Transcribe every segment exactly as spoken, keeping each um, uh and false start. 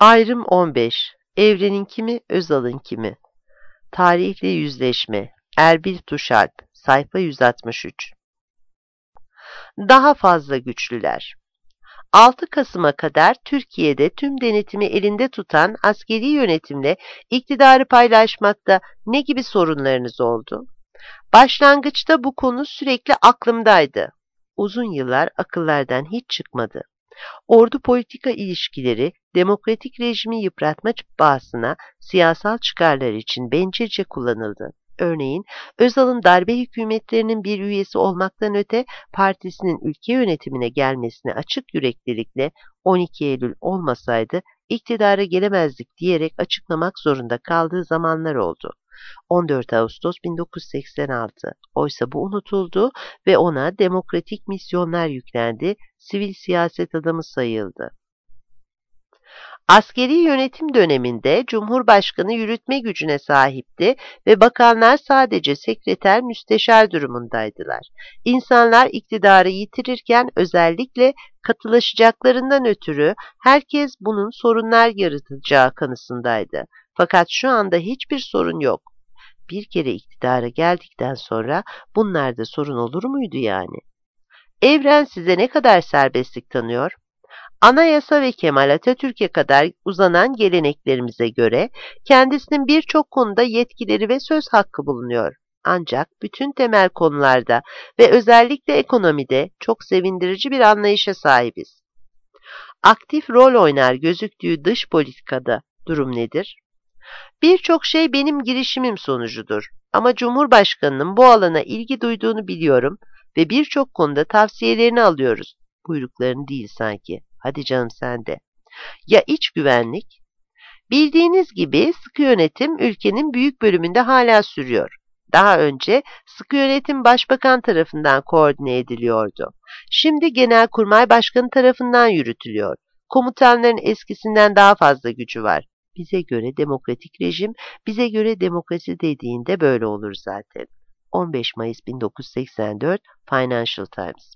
Ayrım on beş. Evreninki mi, Özal'ınki mi? Tarihle yüzleşme. Erbil Tuşalp. Sayfa yüz altmış üç. Daha fazla güçlüler. altı Kasım'a kadar Türkiye'de tüm denetimi elinde tutan askeri yönetimle iktidarı paylaşmakta ne gibi sorunlarınız oldu? Başlangıçta bu konu sürekli aklımdaydı. Uzun yıllar akıllardan hiç çıkmadı. Ordu politika ilişkileri demokratik rejimi yıpratma bahsına siyasal çıkarlar için bencilce kullanıldı. Örneğin Özal'ın darbe hükümetlerinin bir üyesi olmaktan öte partisinin ülke yönetimine gelmesine açık yüreklilikle on iki Eylül olmasaydı iktidara gelemezdik diyerek açıklamak zorunda kaldığı zamanlar oldu. on dört Ağustos bin dokuz yüz seksen altı. Oysa bu unutuldu ve ona demokratik misyonlar yüklendi, sivil siyaset adamı sayıldı. Askeri yönetim döneminde Cumhurbaşkanı yürütme gücüne sahipti ve bakanlar sadece sekreter müsteşar durumundaydılar. İnsanlar iktidarı yitirirken özellikle katılaşacaklarından ötürü herkes bunun sorunlar yaratacağı kanısındaydı. Fakat şu anda hiçbir sorun yok. Bir kere iktidara geldikten sonra bunlarda sorun olur muydu yani? Evren size ne kadar serbestlik tanıyor? Anayasa ve Kemal Atatürk'e kadar uzanan geleneklerimize göre kendisinin birçok konuda yetkileri ve söz hakkı bulunuyor. Ancak bütün temel konularda ve özellikle ekonomide çok sevindirici bir anlayışa sahibiz. Aktif rol oynar gözüktüğü dış politikada durum nedir? Birçok şey benim girişimim sonucudur. Ama Cumhurbaşkanının bu alana ilgi duyduğunu biliyorum ve birçok konuda tavsiyelerini alıyoruz. Buyruklarını değil sanki. Hadi canım sen de. Ya iç güvenlik? Bildiğiniz gibi sıkı yönetim ülkenin büyük bölümünde hala sürüyor. Daha önce sıkı yönetim başbakan tarafından koordine ediliyordu. Şimdi Genelkurmay Başkanı tarafından yürütülüyor. Komutanların eskisinden daha fazla gücü var. Bize göre demokratik rejim, bize göre demokrasi dediğinde böyle olur zaten. on beş Mayıs bin dokuz yüz seksen dört Financial Times.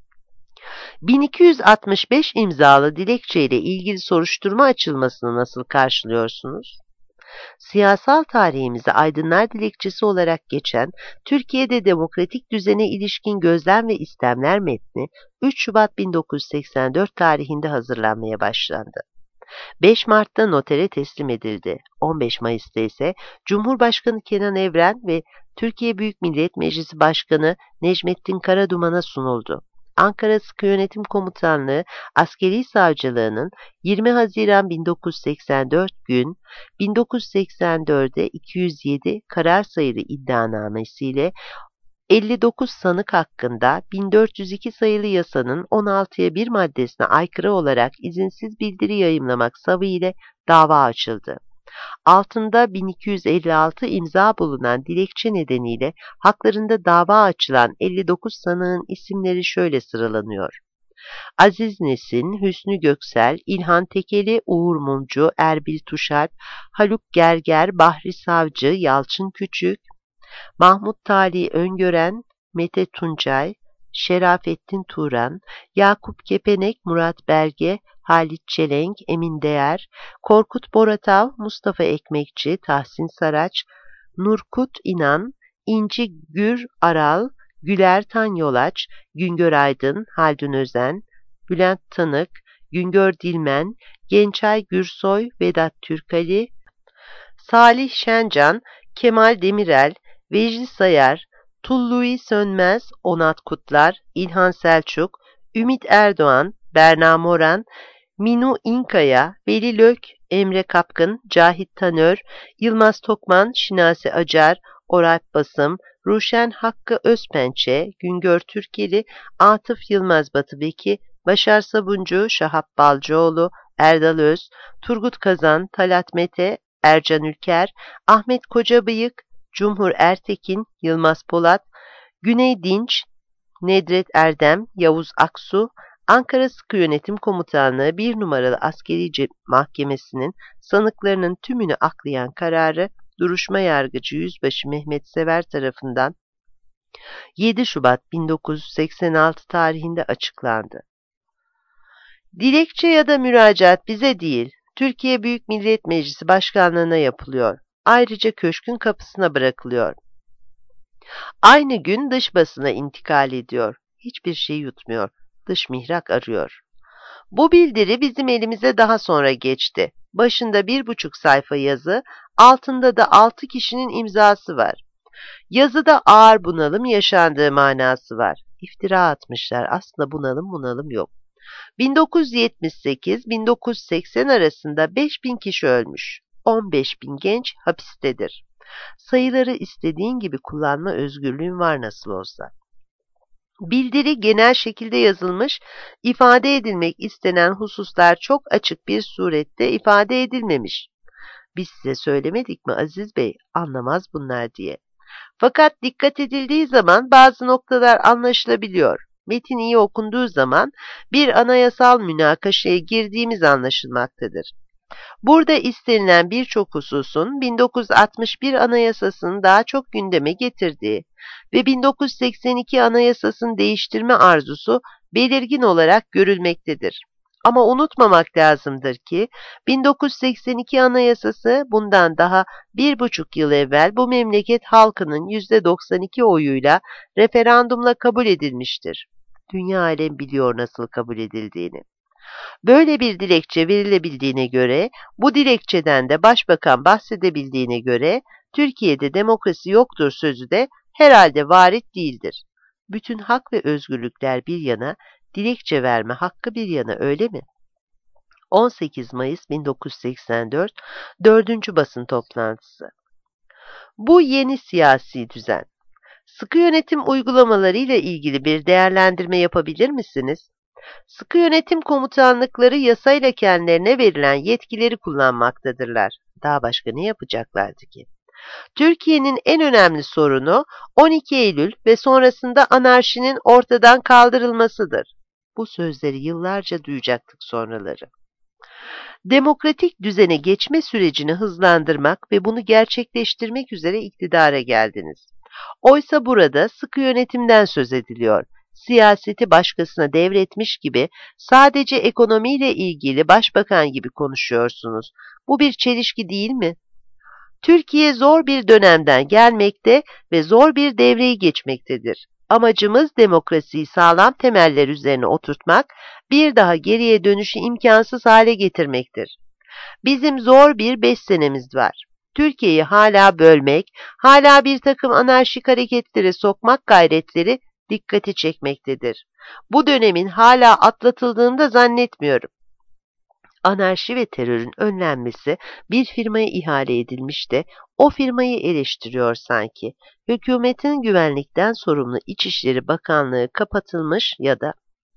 bin iki yüz altmış beş imzalı dilekçeyle ilgili soruşturma açılmasını nasıl karşılıyorsunuz? Siyasal tarihimize aydınlar dilekçesi olarak geçen Türkiye'de demokratik düzene ilişkin gözlem ve istemler metni üç Şubat bin dokuz yüz seksen dört tarihinde hazırlanmaya başlandı. beş Mart'ta notere teslim edildi. on beş Mayıs'ta ise Cumhurbaşkanı Kenan Evren ve Türkiye Büyük Millet Meclisi Başkanı Necmettin Karaduman'a sunuldu. Ankara Sıkı Yönetim Komutanlığı Askeri Savcılığı'nın yirmi Haziran bin dokuz yüz seksen dört gün bin dokuz yüz seksen dört'e iki yüz yedi karar sayılı iddianamesiyle elli dokuz sanık hakkında bin dört yüz iki sayılı yasanın on altıya bir maddesine aykırı olarak izinsiz bildiri yayımlamak savı ile dava açıldı. Altında bin iki yüz elli altı imza bulunan dilekçe nedeniyle haklarında dava açılan elli dokuz sanığın isimleri şöyle sıralanıyor. Aziz Nesin, Hüsnü Göksel, İlhan Tekeli, Uğur Mumcu, Erbil Tuşalp, Haluk Gerger, Bahri Savcı, Yalçın Küçük, Mahmut Talih Öngören, Mete Tuncay, Şerafettin Turan, Yakup Kepenek, Murat Belge, Halit Çelenk, Emin Değer, Korkut Boratav, Mustafa Ekmekçi, Tahsin Saraç, Nurkut İnan, İnci Gür Aral, Güler Tanyolaç, Güngör Aydın, Haldun Özen, Bülent Tanık, Güngör Dilmen, Gençay Gürsoy, Vedat Türkali, Salih Şencan, Kemal Demirel, Vecdi Sayar, Tulluy Sönmez, Onat Kutlar, İlhan Selçuk, Ümit Erdoğan, Berna Moran, Minu İnkaya, Veli Lök, Emre Kapkın, Cahit Tanör, Yılmaz Tokman, Şinasi Acar, Oralp Basım, Ruşen Hakkı Özpençe, Güngör Türkeli, Atıf Yılmaz Batıbeki, Başar Sabuncu, Şahap Balcıoğlu, Erdal Öz, Turgut Kazan, Talat Mete, Ercan Ülker, Ahmet Kocabıyık, Cumhur Ertekin, Yılmaz Polat, Güney Dinç, Nedret Erdem, Yavuz Aksu, Ankara Sıkı Yönetim Komutanlığı bir numaralı Askeri Mahkemesi'nin sanıklarının tümünü aklayan kararı duruşma yargıcı Yüzbaşı Mehmet Sever tarafından yedi Şubat bin dokuz yüz seksen altı tarihinde açıklandı. Dilekçe ya da müracaat bize değil, Türkiye Büyük Millet Meclisi Başkanlığına yapılıyor. Ayrıca köşkün kapısına bırakılıyor. Aynı gün dış basına intikal ediyor. Hiçbir şey yutmuyor. Dış mihrak arıyor. Bu bildiri bizim elimize daha sonra geçti. Başında bir buçuk sayfa yazı, altında da altı kişinin imzası var. Yazıda ağır bunalım yaşandığı manası var. İftira atmışlar. Aslında bunalım bunalım yok. bin dokuz yüz yetmiş sekiz bin dokuz yüz seksen arasında beş bin kişi ölmüş. on beş bin genç hapistedir. Sayıları istediğin gibi kullanma özgürlüğün var nasıl olsa. Bildiri genel şekilde yazılmış, ifade edilmek istenen hususlar çok açık bir surette ifade edilmemiş. Biz size söylemedik mi Aziz Bey, anlamaz bunlar diye. Fakat dikkat edildiği zaman bazı noktalar anlaşılabiliyor. Metin iyi okunduğu zaman bir anayasal münakaşaya girdiğimiz anlaşılmaktadır. Burada istenilen birçok hususun bin dokuz yüz altmış bir Anayasası'nı daha çok gündeme getirdiği ve bin dokuz yüz seksen iki Anayasası'nı değiştirme arzusu belirgin olarak görülmektedir. Ama unutmamak lazımdır ki bin dokuz yüz seksen iki Anayasası bundan daha bir buçuk yıl evvel bu memleket halkının yüzde doksan iki oyuyla referandumla kabul edilmiştir. Dünya alem biliyor nasıl kabul edildiğini. Böyle bir dilekçe verilebildiğine göre, bu dilekçeden de başbakan bahsedebildiğine göre, Türkiye'de demokrasi yoktur sözü de herhalde varit değildir. Bütün hak ve özgürlükler bir yana, dilekçe verme hakkı bir yana, öyle mi? on sekiz Mayıs bin dokuz yüz seksen dört dördüncü basın toplantısı. Bu yeni siyasi düzen. Sıkı yönetim uygulamalarıyla ilgili bir değerlendirme yapabilir misiniz? Sıkı yönetim komutanlıkları yasayla kendilerine verilen yetkileri kullanmaktadırlar. Daha başka ne yapacaklardı ki? Türkiye'nin en önemli sorunu on iki Eylül ve sonrasında anarşinin ortadan kaldırılmasıdır. Bu sözleri yıllarca duyacaktık sonraları. Demokratik düzene geçme sürecini hızlandırmak ve bunu gerçekleştirmek üzere iktidara geldiniz. Oysa burada sıkı yönetimden söz ediliyor. Siyaseti başkasına devretmiş gibi sadece ekonomiyle ilgili başbakan gibi konuşuyorsunuz. Bu bir çelişki değil mi? Türkiye zor bir dönemden gelmekte ve zor bir devreyi geçmektedir. Amacımız demokrasiyi sağlam temeller üzerine oturtmak, bir daha geriye dönüşü imkansız hale getirmektir. Bizim zor bir beş senemiz var. Türkiye'yi hala bölmek, hala bir takım anarşik hareketlere sokmak gayretleri dikkati çekmektedir. Bu dönemin hala atlatıldığını da zannetmiyorum. Anarşi ve terörün önlenmesi bir firmaya ihale edilmiş de o firmayı eleştiriyor sanki. Hükümetin güvenlikten sorumlu İçişleri Bakanlığı kapatılmış ya da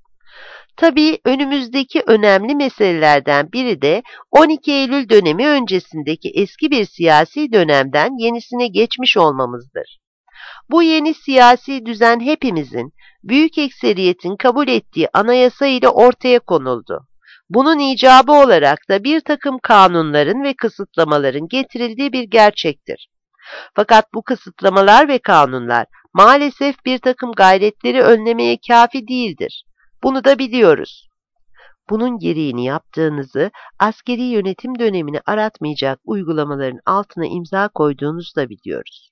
tabii önümüzdeki önemli meselelerden biri de on iki Eylül dönemi öncesindeki eski bir siyasi dönemden yenisine geçmiş olmamızdır. Bu yeni siyasi düzen hepimizin, büyük ekseriyetin kabul ettiği anayasa ile ortaya konuldu. Bunun icabı olarak da bir takım kanunların ve kısıtlamaların getirildiği bir gerçektir. Fakat bu kısıtlamalar ve kanunlar maalesef bir takım gayretleri önlemeye kafi değildir. Bunu da biliyoruz. Bunun gereğini yaptığınızı, askeri yönetim dönemini aratmayacak uygulamaların altına imza koyduğunuzu da biliyoruz.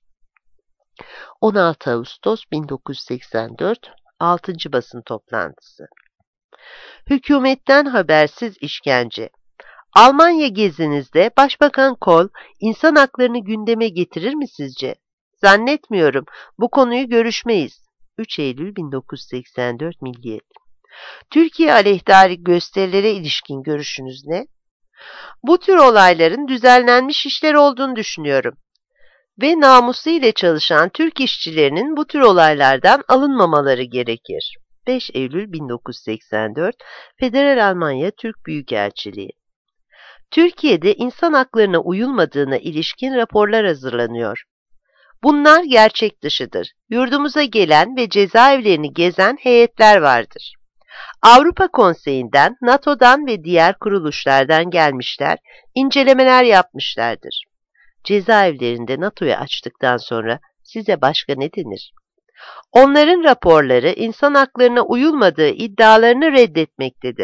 on altı Ağustos bin dokuz yüz seksen dört altıncı basın toplantısı. Hükümetten habersiz işkence. Almanya gezinizde Başbakan Kohl insan haklarını gündeme getirir mi sizce? Zannetmiyorum. Bu konuyu görüşmeyiz. üç Eylül bin dokuz yüz seksen dört Milliyet. Türkiye aleyhtarı gösterilere ilişkin görüşünüz ne? Bu tür olayların düzenlenmiş işler olduğunu düşünüyorum. Ve namusu ile çalışan Türk işçilerinin bu tür olaylardan alınmamaları gerekir. beş Eylül bin dokuz yüz seksen dört Federal Almanya Türk Büyükelçiliği. Türkiye'de insan haklarına uyulmadığına ilişkin raporlar hazırlanıyor. Bunlar gerçek dışıdır. Yurdumuza gelen ve cezaevlerini gezen heyetler vardır. Avrupa Konseyi'nden, NATO'dan ve diğer kuruluşlardan gelmişler, incelemeler yapmışlardır. Cezaevlerinde NATO'yu açtıktan sonra size başka ne denir? Onların raporları insan haklarına uyulmadığı iddialarını reddetmektedir.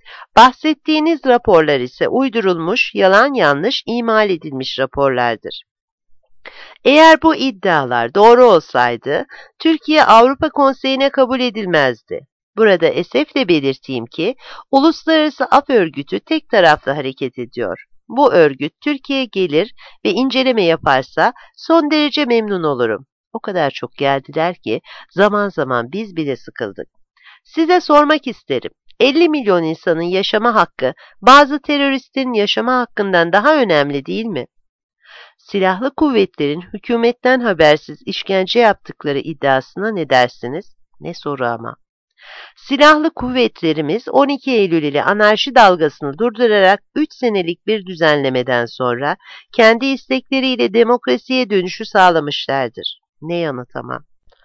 Bahsettiğiniz raporlar ise uydurulmuş, yalan yanlış, imal edilmiş raporlardır. Eğer bu iddialar doğru olsaydı, Türkiye Avrupa Konseyi'ne kabul edilmezdi. Burada esefle belirteyim ki, Uluslararası Af Örgütü tek taraflı hareket ediyor. Bu örgüt Türkiye'ye gelir ve inceleme yaparsa son derece memnun olurum. O kadar çok geldiler ki zaman zaman biz bile sıkıldık. Size sormak isterim. elli milyon insanın yaşama hakkı bazı teröristlerin yaşama hakkından daha önemli değil mi? Silahlı kuvvetlerin hükümetten habersiz işkence yaptıkları iddiasına ne dersiniz? Ne soru ama. Silahlı kuvvetlerimiz on iki Eylül ile anarşi dalgasını durdurarak üç senelik bir düzenlemeden sonra kendi istekleriyle demokrasiye dönüşü sağlamışlardır. Ne yanıt ama.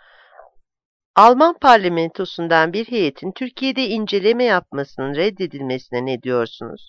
Alman parlamentosundan bir heyetin Türkiye'de inceleme yapmasının reddedilmesine ne diyorsunuz?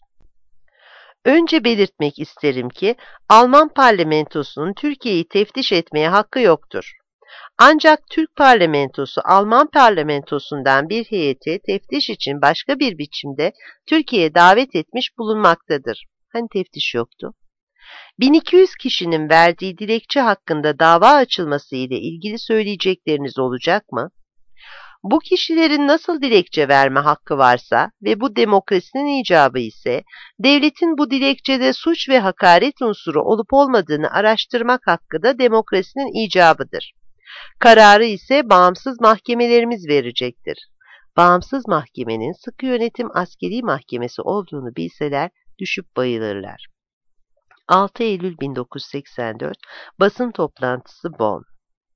Önce belirtmek isterim ki Alman parlamentosunun Türkiye'yi teftiş etmeye hakkı yoktur. Ancak Türk parlamentosu Alman parlamentosundan bir heyeti teftiş için başka bir biçimde Türkiye'ye davet etmiş bulunmaktadır. Hani teftiş yoktu? bin iki yüz kişinin verdiği dilekçe hakkında dava açılması ile ilgili söyleyecekleriniz olacak mı? Bu kişilerin nasıl dilekçe verme hakkı varsa ve bu demokrasinin icabı ise, devletin bu dilekçede suç ve hakaret unsuru olup olmadığını araştırmak hakkı da demokrasinin icabıdır. Kararı ise bağımsız mahkemelerimiz verecektir. Bağımsız mahkemenin sıkı yönetim askeri mahkemesi olduğunu bilseler düşüp bayılırlar. altı Eylül bin dokuz yüz seksen dört Basın toplantısı Bonn.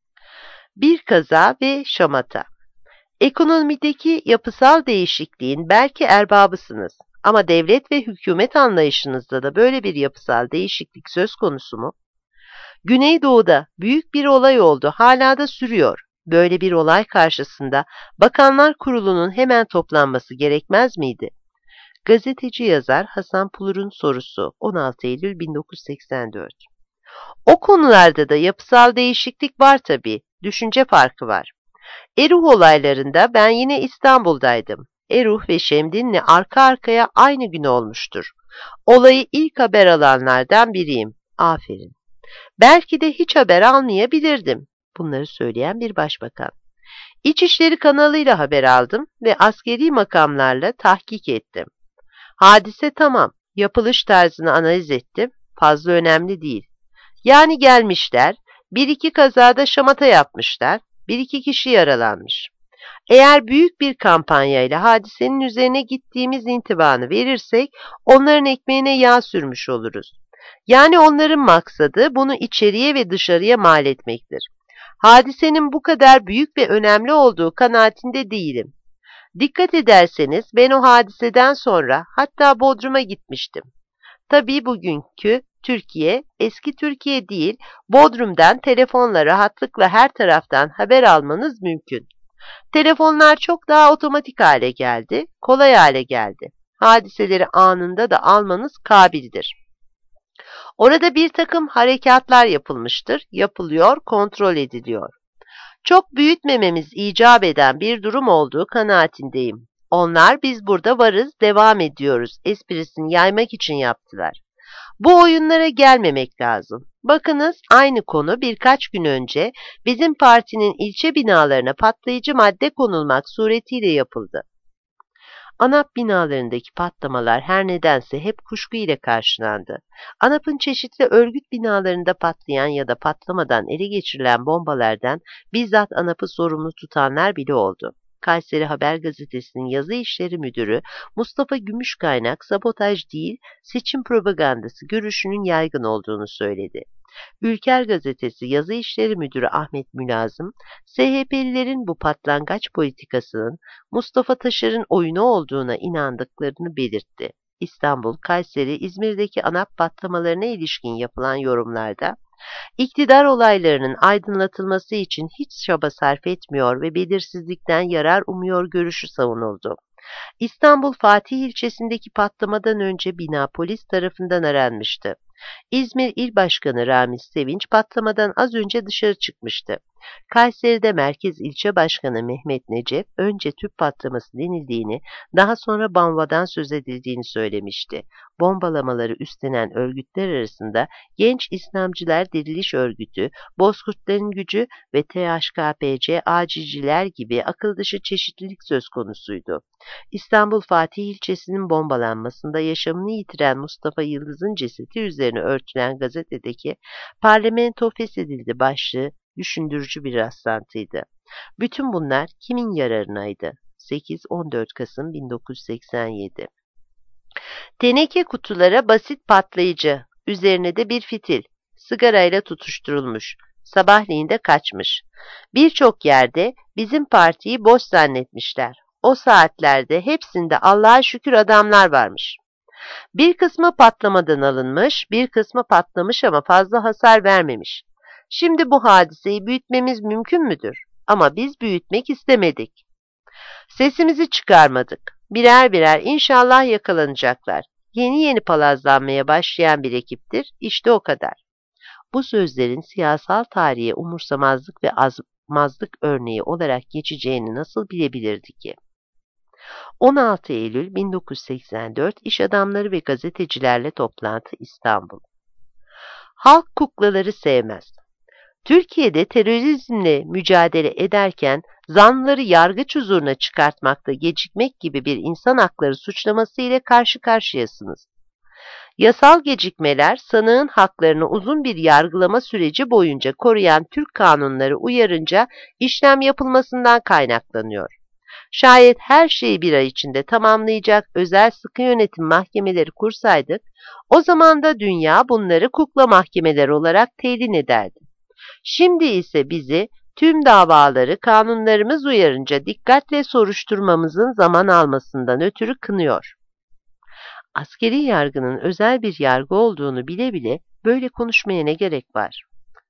Bir kaza ve şamata. Ekonomideki yapısal değişikliğin belki erbabısınız ama devlet ve hükümet anlayışınızda da böyle bir yapısal değişiklik söz konusu mu? Güneydoğu'da büyük bir olay oldu, hala da sürüyor. Böyle bir olay karşısında Bakanlar Kurulu'nun hemen toplanması gerekmez miydi? Gazeteci yazar Hasan Pulur'un sorusu on altı Eylül bin dokuz yüz seksen dört. O konularda da yapısal değişiklik var tabii, düşünce farkı var. Eruh olaylarında ben yine İstanbul'daydım. Eruh ve Şemdinli arka arkaya aynı gün olmuştur. Olayı ilk haber alanlardan biriyim. Aferin. Belki de hiç haber almayabilirdim. Bunları söyleyen bir başbakan. İçişleri kanalıyla haber aldım ve askeri makamlarla tahkik ettim. Hadise tamam. Yapılış tarzını analiz ettim. Fazla önemli değil. Yani gelmişler, bir iki kazada şamata yapmışlar, bir iki kişi yaralanmış. Eğer büyük bir kampanyayla hadisenin üzerine gittiğimiz intibanı verirsek, onların ekmeğine yağ sürmüş oluruz. Yani onların maksadı bunu içeriye ve dışarıya mal etmektir. Hadisenin bu kadar büyük ve önemli olduğu kanaatinde değilim. Dikkat ederseniz ben o hadiseden sonra hatta Bodrum'a gitmiştim. Tabii bugünkü Türkiye, eski Türkiye değil, Bodrum'dan telefonla rahatlıkla her taraftan haber almanız mümkün. Telefonlar çok daha otomatik hale geldi, kolay hale geldi. Hadiseleri anında da almanız kabildir. Orada bir takım harekatlar yapılmıştır, yapılıyor, kontrol ediliyor. Çok büyütmememiz icap eden bir durum olduğu kanaatindeyim. Onlar biz burada varız, devam ediyoruz esprisini yaymak için yaptılar. Bu oyunlara gelmemek lazım. Bakınız aynı konu birkaç gün önce bizim partinin ilçe binalarına patlayıcı madde konulmak suretiyle yapıldı. ANAP binalarındaki patlamalar her nedense hep kuşku ile karşılandı. ANAP'ın çeşitli örgüt binalarında patlayan ya da patlamadan ele geçirilen bombalardan bizzat ANAP'ı sorumlu tutanlar bile oldu. Kayseri Haber Gazetesi'nin yazı işleri müdürü Mustafa Gümüşkaynak sabotaj değil, seçim propagandası görüşünün yaygın olduğunu söyledi. Ülker Gazetesi yazı işleri müdürü Ahmet Mülazım, S H P'lilerin bu patlangaç politikasının Mustafa Taşer'in oyunu olduğuna inandıklarını belirtti. İstanbul, Kayseri, İzmir'deki ANAP patlamalarına ilişkin yapılan yorumlarda, İktidar olaylarının aydınlatılması için hiç çaba sarf etmiyor ve belirsizlikten yarar umuyor görüşü savunuldu. İstanbul Fatih ilçesindeki patlamadan önce bina polis tarafından aranmıştı. İzmir İl Başkanı Ramiz Sevinç patlamadan az önce dışarı çıkmıştı. Kayseri'de Merkez İlçe Başkanı Mehmet Necef, önce tüp patlaması denildiğini, daha sonra bombadan söz edildiğini söylemişti. Bombalamaları üstlenen örgütler arasında Genç İslamcılar Diriliş Örgütü, Bozkurtların Gücü ve T H K P C Acilciler gibi akıl dışı çeşitlilik söz konusuydu. İstanbul Fatih ilçesinin bombalanmasında yaşamını yitiren Mustafa Yıldız'ın cesedi üzerine örtülen gazetedeki "Parlamento feshedildi" başlığı düşündürücü bir rastlantıydı. Bütün bunlar kimin yararınaydı? sekiz on dört Kasım bin dokuz yüz seksen yedi. Teneke kutulara basit patlayıcı, üzerine de bir fitil, sigarayla tutuşturulmuş, sabahleyin de kaçmış. Birçok yerde bizim partiyi boş zannetmişler. O saatlerde hepsinde Allah'a şükür adamlar varmış. Bir kısmı patlamadan alınmış, bir kısmı patlamış ama fazla hasar vermemiş. Şimdi bu hadiseyi büyütmemiz mümkün müdür? Ama biz büyütmek istemedik. Sesimizi çıkarmadık. Birer birer inşallah yakalanacaklar. Yeni yeni palazlanmaya başlayan bir ekiptir. İşte o kadar. Bu sözlerin siyasal tarihe umursamazlık ve azmazlık örneği olarak geçeceğini nasıl bilebilirdi ki? on altı Eylül bin dokuz yüz seksen dört İş adamları ve gazetecilerle toplantı İstanbul. Halk kuklaları sevmez. Türkiye'de terörizmle mücadele ederken zanlıları yargıç huzuruna çıkartmakta gecikmek gibi bir insan hakları suçlaması ile karşı karşıyasınız. Yasal gecikmeler sanığın haklarını uzun bir yargılama süreci boyunca koruyan Türk kanunları uyarınca işlem yapılmasından kaynaklanıyor. Şayet her şeyi bir ay içinde tamamlayacak özel sıkı yönetim mahkemeleri kursaydık, o zaman da dünya bunları kukla mahkemeleri olarak telin ederdi. Şimdi ise bizi tüm davaları kanunlarımız uyarınca dikkatle soruşturmamızın zaman almasından ötürü kınıyor. Askeri yargının özel bir yargı olduğunu bile bile böyle konuşmaya ne gerek var?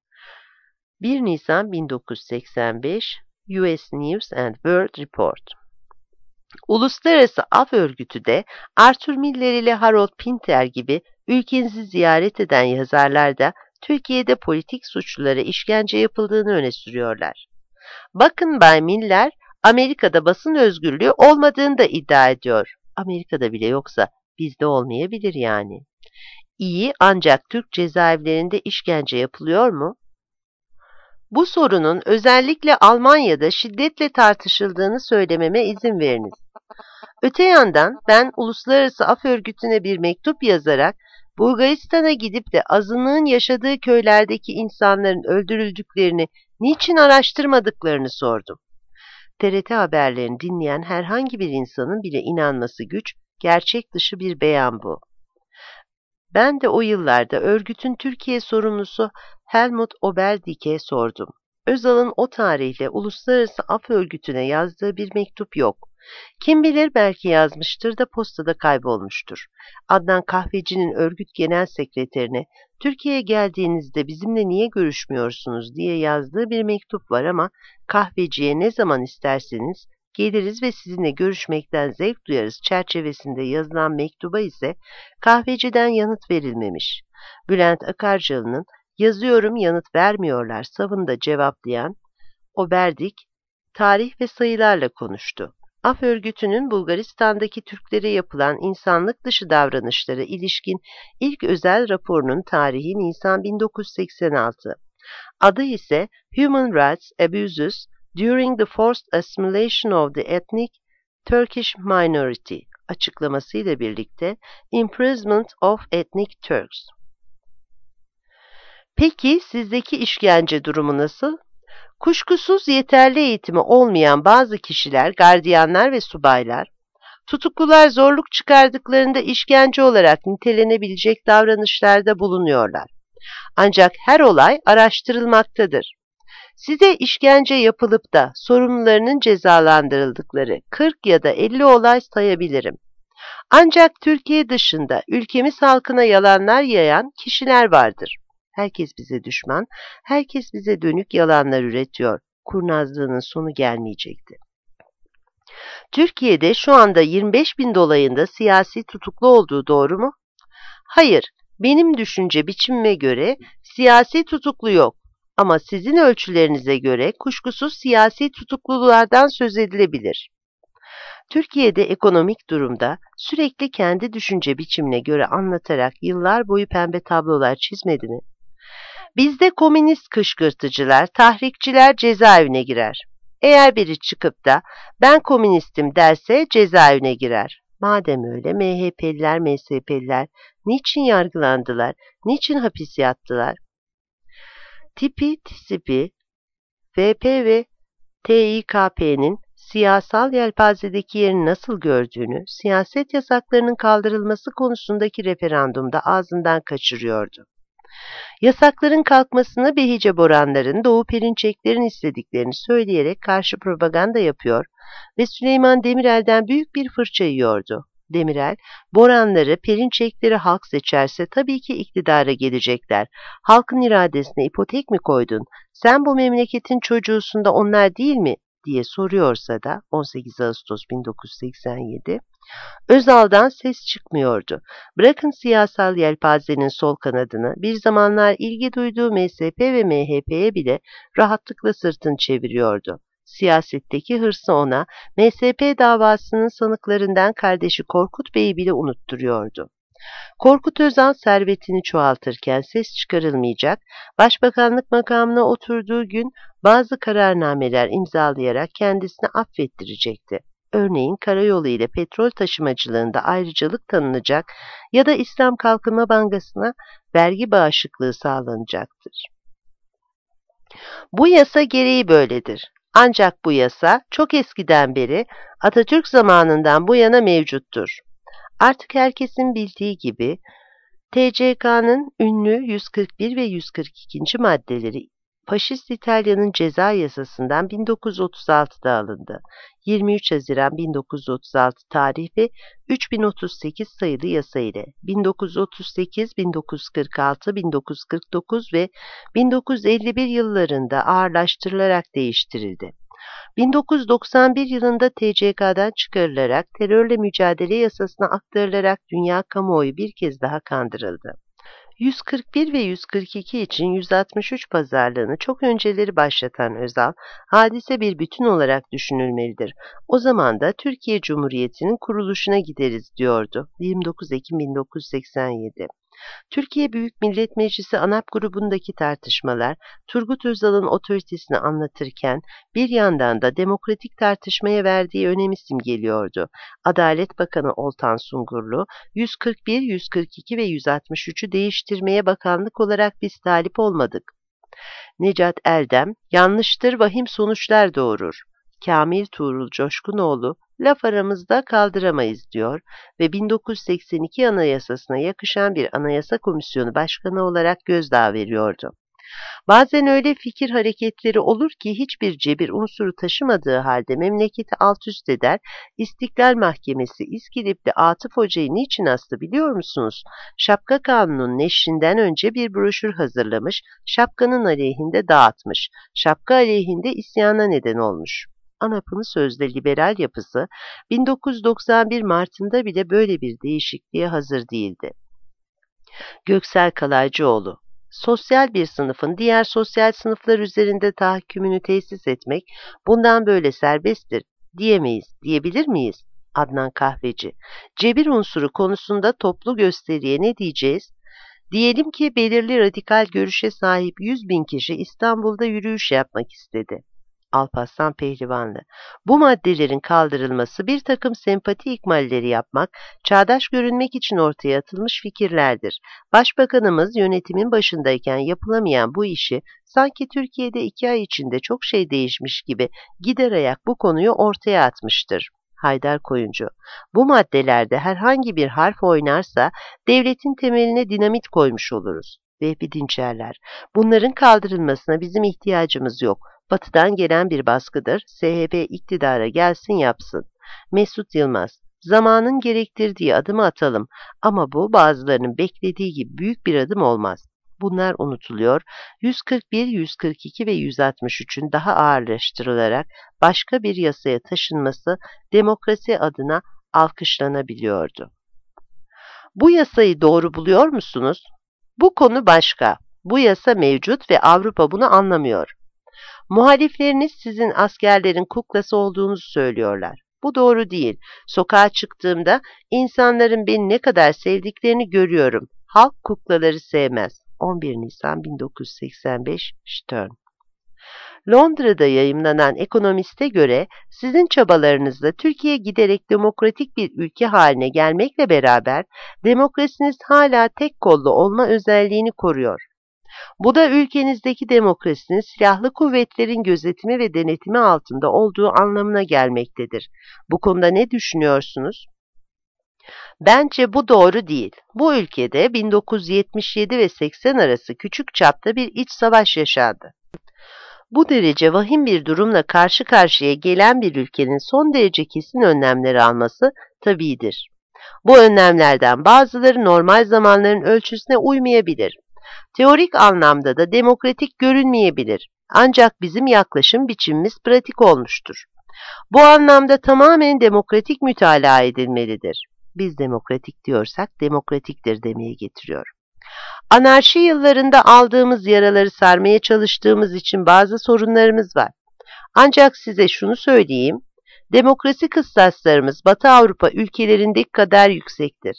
bir Nisan bin dokuz yüz seksen beş U S News and World Report. Uluslararası Af Örgütü de Arthur Miller ile Harold Pinter gibi ülkenizi ziyaret eden yazarlar da Türkiye'de politik suçlulara işkence yapıldığını öne sürüyorlar. Bakın Bay Miller, Amerika'da basın özgürlüğü olmadığını da iddia ediyor. Amerika'da bile yoksa bizde olmayabilir yani. İyi, ancak Türk cezaevlerinde işkence yapılıyor mu? Bu sorunun özellikle Almanya'da şiddetle tartışıldığını söylememe izin veriniz. Öte yandan ben Uluslararası Af Örgütü'ne bir mektup yazarak Bulgaristan'a gidip de azınlığın yaşadığı köylerdeki insanların öldürüldüklerini niçin araştırmadıklarını sordum. T R T haberlerini dinleyen herhangi bir insanın bile inanması güç, gerçek dışı bir beyan bu. Ben de o yıllarda örgütün Türkiye sorumlusu Helmut Oberdick'e sordum. Özal'ın o tarihle Uluslararası Af Örgütü'ne yazdığı bir mektup yok. Kim bilir belki yazmıştır da postada kaybolmuştur. Adnan Kahveci'nin örgüt genel sekreterine Türkiye'ye geldiğinizde bizimle niye görüşmüyorsunuz diye yazdığı bir mektup var ama Kahveci'ye ne zaman isterseniz geliriz ve sizinle görüşmekten zevk duyarız çerçevesinde yazılan mektuba ise Kahveci'den yanıt verilmemiş. Bülent Akarcalı'nın yazıyorum yanıt vermiyorlar savında cevaplayan Oberdick tarih ve sayılarla konuştu. Af Örgütü'nün Bulgaristan'daki Türklere yapılan insanlık dışı davranışlara ilişkin ilk özel raporunun tarihi Nisan bin dokuz yüz seksen altı. Adı ise Human Rights Abuses During the Forced Assimilation of the Ethnic Turkish Minority açıklamasıyla birlikte Imprisonment of Ethnic Turks. Peki sizdeki işkence durumu nasıl? Kuşkusuz yeterli eğitimi olmayan bazı kişiler, gardiyanlar ve subaylar, tutuklular zorluk çıkardıklarında işkence olarak nitelenebilecek davranışlarda bulunuyorlar. Ancak her olay araştırılmaktadır. Size işkence yapılıp da sorumlularının cezalandırıldıkları kırk ya da elli olay sayabilirim. Ancak Türkiye dışında ülkemiz halkına yalanlar yayan kişiler vardır. Herkes bize düşman, herkes bize dönük yalanlar üretiyor. Kurnazlığının sonu gelmeyecekti. Türkiye'de şu anda yirmi beş bin dolayında siyasi tutuklu olduğu doğru mu? Hayır, benim düşünce biçimime göre siyasi tutuklu yok. Ama sizin ölçülerinize göre kuşkusuz siyasi tutuklululardan söz edilebilir. Türkiye'de ekonomik durumda sürekli kendi düşünce biçimine göre anlatarak yıllar boyu pembe tablolar çizmedi mi? Bizde komünist kışkırtıcılar, tahrikçiler cezaevine girer. Eğer biri çıkıp da ben komünistim derse cezaevine girer. Madem öyle M H P'liler, M S P'liler niçin yargılandılar, niçin hapis yattılar? Tipi, TİSİP'i, V P ve T İ K P'nin siyasal yelpazedeki yerini nasıl gördüğünü, siyaset yasaklarının kaldırılması konusundaki referandumda ağzından kaçırıyordu. Yasakların kalkmasını Behice Boranların, Doğu Perinçeklerin istediklerini söyleyerek karşı propaganda yapıyor ve Süleyman Demirel'den büyük bir fırça yiyordu. Demirel, Boranları, Perinçekleri halk seçerse tabii ki iktidara gelecekler. Halkın iradesine ipotek mi koydun? Sen bu memleketin çocuğusun da onlar değil mi? Diye soruyorsa da on sekiz Ağustos bin dokuz yüz seksen yedi, Özal'dan ses çıkmıyordu. Bırakın siyasal yelpazenin sol kanadını, bir zamanlar ilgi duyduğu M S P ve M H P'ye bile rahatlıkla sırtını çeviriyordu. Siyasetteki hırsı ona, M S P davasının sanıklarından kardeşi Korkut Bey'i bile unutturuyordu. Korkut Özal servetini çoğaltırken ses çıkarılmayacak, başbakanlık makamına oturduğu gün bazı kararnameler imzalayarak kendisini affettirecekti. Örneğin karayolu ile petrol taşımacılığında ayrıcalık tanınacak ya da İslam Kalkınma Bankası'na vergi bağışıklığı sağlanacaktır. Bu yasa gereği böyledir. Ancak bu yasa çok eskiden beri Atatürk zamanından bu yana mevcuttur. Artık herkesin bildiği gibi T C K'nın ünlü yüz kırk bir ve yüz kırk iki. maddeleri Faşist İtalya'nın ceza yasasından bin dokuz yüz otuz altıda alındı. yirmi üç Haziran bin dokuz yüz otuz altı tarih ve üç bin otuz sekiz sayılı yasa ile bin dokuz yüz otuz sekiz, bin dokuz yüz kırk altı, bin dokuz yüz kırk dokuz ve bin dokuz yüz elli bir yıllarında ağırlaştırılarak değiştirildi. bin dokuz yüz doksan bir yılında T C K'dan çıkarılarak terörle mücadele yasasına aktarılarak dünya kamuoyu bir kez daha kandırıldı. yüz kırk bir ve yüz kırk iki için yüz altmış üç pazarlığını çok önceleri başlatan Özal, hadise bir bütün olarak düşünülmelidir. O zaman da Türkiye Cumhuriyeti'nin kuruluşuna gideriz diyordu. yirmi dokuz Ekim bin dokuz yüz seksen yedi. Türkiye Büyük Millet Meclisi ANAP grubundaki tartışmalar, Turgut Özal'ın otoritesini anlatırken bir yandan da demokratik tartışmaya verdiği önemi simgeliyordu. Adalet Bakanı Oltan Sungurlu, yüz kırk bir, yüz kırk iki ve yüz altmış üçü değiştirmeye bakanlık olarak biz talip olmadık. Necat Erdem, yanlıştır vahim sonuçlar doğurur. Kamil Tuğrul Coşkunoğlu, laf aramızda kaldıramayız diyor ve bin dokuz yüz seksen iki Anayasasına yakışan bir Anayasa Komisyonu Başkanı olarak gözdağı veriyordu. Bazen öyle fikir hareketleri olur ki hiçbir cebir unsuru taşımadığı halde memleketi alt üst eder, İstiklal Mahkemesi İskilipli Atıf Hoca'yı niçin astı biliyor musunuz? Şapka Kanunu'nun neşrinden önce bir broşür hazırlamış, şapkanın aleyhinde dağıtmış, şapka aleyhinde isyana neden olmuş. ANAP'ın sözde liberal yapısı bin dokuz yüz doksan bir Mart'ında bile böyle bir değişikliğe hazır değildi. Göksel Kalaycıoğlu, sosyal bir sınıfın diğer sosyal sınıflar üzerinde tahakkümünü tesis etmek bundan böyle serbesttir diyemeyiz, diyebilir miyiz? Adnan Kahveci, cebir unsuru konusunda toplu gösteriye ne diyeceğiz? Diyelim ki belirli radikal görüşe sahip yüz bin kişi İstanbul'da yürüyüş yapmak istedi. Alparslan Pehlivanlı, bu maddelerin kaldırılması bir takım sempati ikmalleri yapmak, çağdaş görünmek için ortaya atılmış fikirlerdir. Başbakanımız yönetimin başındayken yapılamayan bu işi sanki Türkiye'de iki ay içinde çok şey değişmiş gibi gider ayak bu konuyu ortaya atmıştır. Haydar Koyuncu, bu maddelerde herhangi bir harf oynarsa devletin temeline dinamit koymuş oluruz. Vehbi Dinçerler, bunların kaldırılmasına bizim ihtiyacımız yok. Batı'dan gelen bir baskıdır, S H P iktidara gelsin yapsın. Mesut Yılmaz, zamanın gerektirdiği adımı atalım ama bu bazılarının beklediği gibi büyük bir adım olmaz. Bunlar unutuluyor, yüz kırk bir, yüz kırk iki ve yüz altmış üçün daha ağırlaştırılarak başka bir yasaya taşınması demokrasi adına alkışlanabiliyordu. Bu yasayı doğru buluyor musunuz? Bu konu başka. Bu yasa mevcut ve Avrupa bunu anlamıyor. Muhalifleriniz sizin askerlerin kuklası olduğunuzu söylüyorlar. Bu doğru değil. Sokağa çıktığımda insanların beni ne kadar sevdiklerini görüyorum. Halk kuklaları sevmez. on bir Nisan bin dokuz yüz seksen beş, Stern. Londra'da yayımlanan Ekonomist'e göre sizin çabalarınızla Türkiye giderek demokratik bir ülke haline gelmekle beraber demokrasiniz hala tek kollu olma özelliğini koruyor. Bu da ülkenizdeki demokrasinin silahlı kuvvetlerin gözetimi ve denetimi altında olduğu anlamına gelmektedir. Bu konuda ne düşünüyorsunuz? Bence bu doğru değil. Bu ülkede bin dokuz yüz yetmiş yedi ve seksen arası küçük çapta bir iç savaş yaşandı. Bu derece vahim bir durumla karşı karşıya gelen bir ülkenin son derece kesin önlemler alması tabiidir. Bu önlemlerden bazıları normal zamanların ölçüsüne uymayabilir. Teorik anlamda da demokratik görünmeyebilir. Ancak bizim yaklaşım biçimimiz pratik olmuştur. Bu anlamda tamamen demokratik mütalaa edilmelidir. Biz demokratik diyorsak demokratiktir demeye getiriyor. Anarşi yıllarında aldığımız yaraları sarmaya çalıştığımız için bazı sorunlarımız var. Ancak size şunu söyleyeyim, demokrasi kıstaslarımız Batı Avrupa ülkelerindeki kadar yüksektir.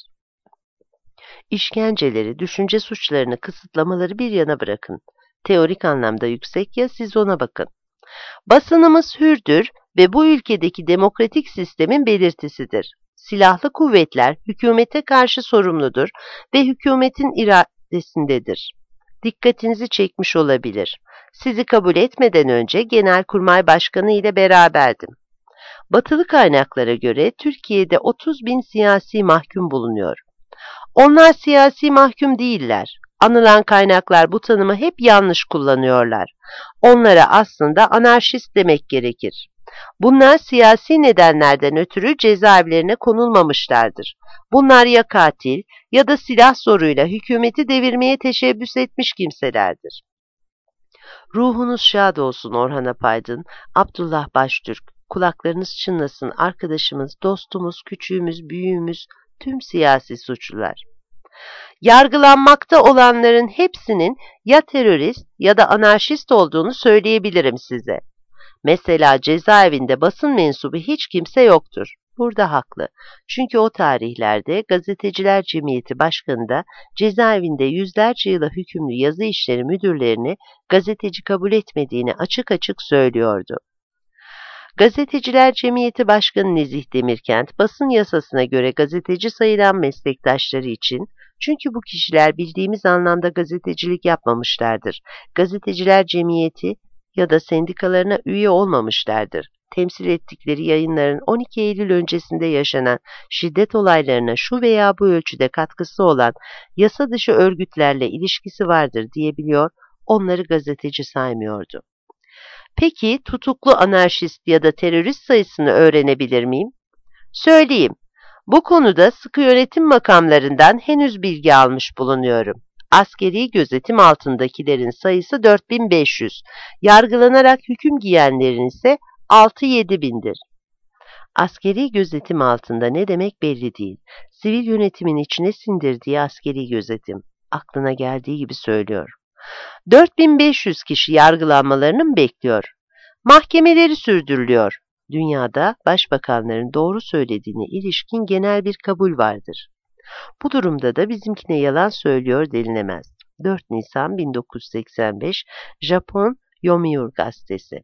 İşkenceleri, düşünce suçlarını kısıtlamaları bir yana bırakın. Teorik anlamda yüksek ya, siz ona bakın. Basınımız hürdür ve bu ülkedeki demokratik sistemin belirtisidir. Silahlı kuvvetler hükümete karşı sorumludur ve hükümetin iradesindedir. Dikkatinizi çekmiş olabilir. Sizi kabul etmeden önce Genelkurmay Başkanı ile beraberdim. Batılı kaynaklara göre Türkiye'de otuz bin siyasi mahkum bulunuyor. Onlar siyasi mahkum değiller. Anılan kaynaklar bu tanımı hep yanlış kullanıyorlar. Onlara aslında anarşist demek gerekir. Bunlar siyasi nedenlerden ötürü cezaevlerine konulmamışlardır. Bunlar ya katil ya da silah zoruyla hükümeti devirmeye teşebbüs etmiş kimselerdir. Ruhunuz şad olsun Orhan Apaydın, Abdullah Baştürk, kulaklarınız çınlasın arkadaşımız, dostumuz, küçüğümüz, büyüğümüz, tüm siyasi suçlular. Yargılanmakta olanların hepsinin ya terörist ya da anarşist olduğunu söyleyebilirim size. Mesela cezaevinde basın mensubu hiç kimse yoktur. Burada haklı. Çünkü o tarihlerde Gazeteciler Cemiyeti Başkanı da cezaevinde yüzlerce yıla hükümlü yazı işleri müdürlerini gazeteci kabul etmediğini açık açık söylüyordu. Gazeteciler Cemiyeti Başkanı Nezih Demirkent, basın yasasına göre gazeteci sayılan meslektaşları için, çünkü bu kişiler bildiğimiz anlamda gazetecilik yapmamışlardır, Gazeteciler Cemiyeti ya da sendikalarına üye olmamışlardır, temsil ettikleri yayınların on iki Eylül öncesinde yaşanan şiddet olaylarına şu veya bu ölçüde katkısı olan yasa dışı örgütlerle ilişkisi vardır diyebiliyor, onları gazeteci saymıyordu. Peki tutuklu anarşist ya da terörist sayısını öğrenebilir miyim? Söyleyeyim. Bu konuda sıkı yönetim makamlarından henüz bilgi almış bulunuyorum. Askeri gözetim altındakilerin sayısı dört bin beş yüz, yargılanarak hüküm giyenlerin ise altı yedi bindir. Askeri gözetim altında ne demek belli değil. Sivil yönetimin içine sindirdiği askeri gözetim. Aklına geldiği gibi söylüyor. dört bin beş yüz kişi yargılanmalarını mı bekliyor? Mahkemeleri sürdürülüyor. Dünyada başbakanların doğru söylediğine ilişkin genel bir kabul vardır. Bu durumda da bizimkine yalan söylüyor denilemez. dört Nisan bin dokuz yüz seksen beş, Japon Yomiuri Gazetesi.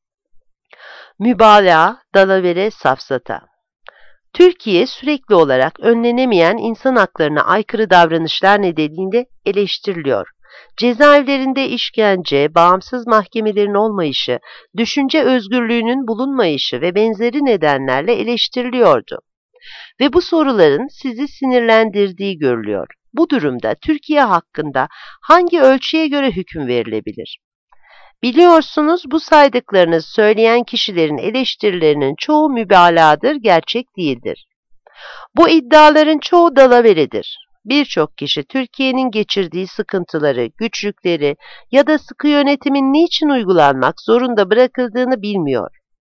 Mübalağa, dalavere, safsata. Türkiye sürekli olarak önlenemeyen insan haklarına aykırı davranışlar nedeniyle eleştiriliyor. Cezaevlerinde işkence, bağımsız mahkemelerin olmayışı, düşünce özgürlüğünün bulunmayışı ve benzeri nedenlerle eleştiriliyordu. Ve bu soruların sizi sinirlendirdiği görülüyor. Bu durumda Türkiye hakkında hangi ölçüye göre hüküm verilebilir? Biliyorsunuz bu saydıklarınızı söyleyen kişilerin eleştirilerinin çoğu mübalağadır, gerçek değildir. Bu iddiaların çoğu dalaveredir. Birçok kişi Türkiye'nin geçirdiği sıkıntıları, güçlükleri ya da sıkı yönetimin niçin uygulanmak zorunda bırakıldığını bilmiyor.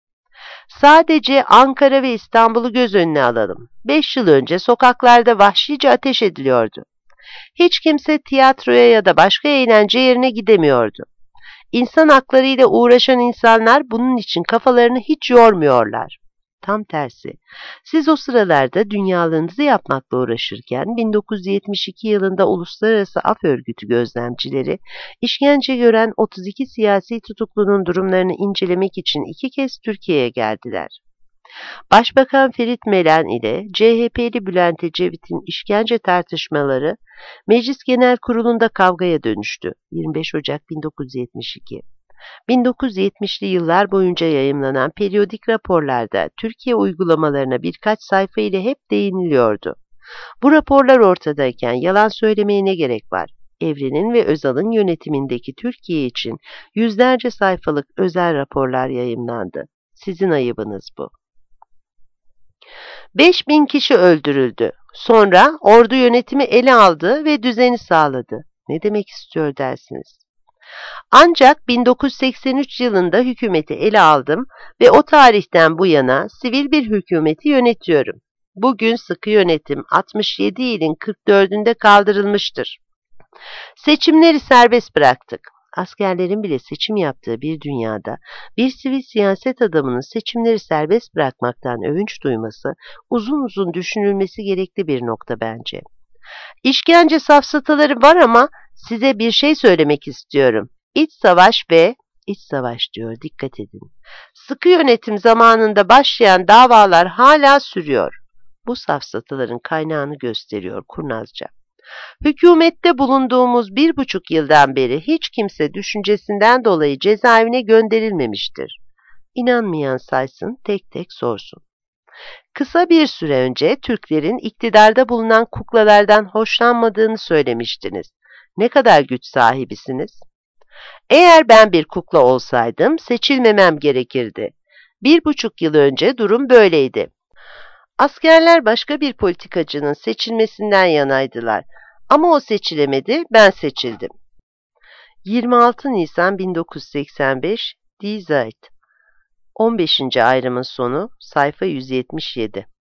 Sadece Ankara ve İstanbul'u göz önüne alalım. Beş yıl önce sokaklarda vahşice ateş ediliyordu. Hiç kimse tiyatroya ya da başka eğlence yerine gidemiyordu. İnsan hakları ile uğraşan insanlar bunun için kafalarını hiç yormuyorlar. Tam tersi. Siz o sıralarda dünyalığınızı yapmakla uğraşırken bin dokuz yüz yetmiş iki yılında Uluslararası Af Örgütü gözlemcileri işkence gören otuz iki siyasi tutuklunun durumlarını incelemek için iki kez Türkiye'ye geldiler. Başbakan Ferit Melen ile C H P'li Bülent Ecevit'in işkence tartışmaları Meclis Genel Kurulu'nda kavgaya dönüştü. yirmi beş Ocak bin dokuz yüz yetmiş iki. bin dokuz yüz yetmişli yıllar boyunca yayımlanan periyodik raporlarda Türkiye uygulamalarına birkaç sayfa ile hep değiniliyordu. Bu raporlar ortadayken yalan söylemeye ne gerek var? Evren'in ve Özal'ın yönetimindeki Türkiye için yüzlerce sayfalık özel raporlar yayımlandı. Sizin ayıbınız bu. beş bin kişi öldürüldü. Sonra ordu yönetimi ele aldı ve düzeni sağladı. Ne demek istiyor dersiniz? Ancak bin dokuz yüz seksen üç yılında hükümeti ele aldım ve o tarihten bu yana sivil bir hükümeti yönetiyorum. Bugün sıkı yönetim altmış yedi ilin kırk dördünde kaldırılmıştır. Seçimleri serbest bıraktık. Askerlerin bile seçim yaptığı bir dünyada bir sivil siyaset adamının seçimleri serbest bırakmaktan övünç duyması uzun uzun düşünülmesi gerekli bir nokta bence. İşkence safsataları var ama size bir şey söylemek istiyorum. İç savaş ve iç savaş diyor, dikkat edin. Sıkı yönetim zamanında başlayan davalar hala sürüyor. Bu safsataların kaynağını gösteriyor kurnazca. Hükümette bulunduğumuz bir buçuk yıldan beri hiç kimse düşüncesinden dolayı cezaevine gönderilmemiştir. İnanmayan saysın, tek tek sorsun. Kısa bir süre önce Türklerin iktidarda bulunan kuklalardan hoşlanmadığını söylemiştiniz. Ne kadar güç sahibisiniz? Eğer ben bir kukla olsaydım seçilmemem gerekirdi. Bir buçuk yıl önce durum böyleydi. Askerler başka bir politikacının seçilmesinden yanaydılar. Ama o seçilemedi, ben seçildim. yirmi altı Nisan bin dokuz yüz seksen beş, Die Zeit. on beşinci ayrımın sonu, sayfa yüz yetmiş yedi.